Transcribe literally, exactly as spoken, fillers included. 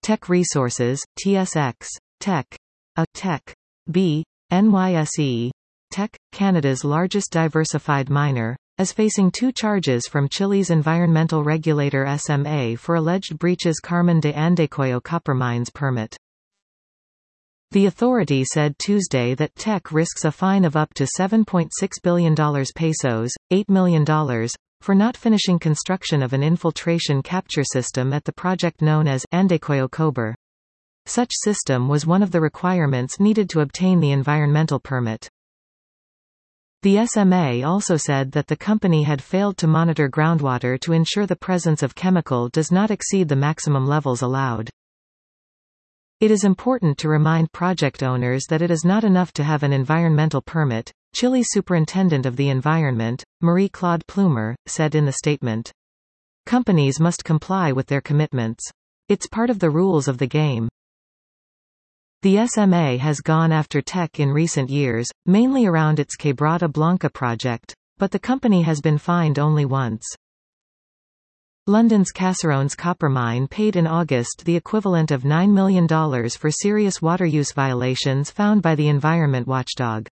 Teck Resources, T S X, Teck, A, Teck, B, N Y S E. Teck, Canada's largest diversified miner, is facing two charges from Chile's environmental regulator S M A for alleged breaches Carmen de Andacollo copper mines permit. The authority said Tuesday that Teck risks a fine of up to seven point six billion pesos, eight million dollars, for not finishing construction of an infiltration capture system at the project known as Andacollo Cobre. Such system was one of the requirements needed to obtain the environmental permit. The S M A also said that the company had failed to monitor groundwater to ensure the presence of chemical does not exceed the maximum levels allowed. It is important to remind project owners that it is not enough to have an environmental permit, Chile's Superintendent of the Environment, Marie-Claude Plumer, said in the statement. Companies must comply with their commitments. It's part of the rules of the game. The S M A has gone after Teck in recent years, mainly around its Quebrada Blanca project, but the company has been fined only once. London's Caserones copper mine paid in August the equivalent of nine million dollars for serious water use violations found by the environment watchdog.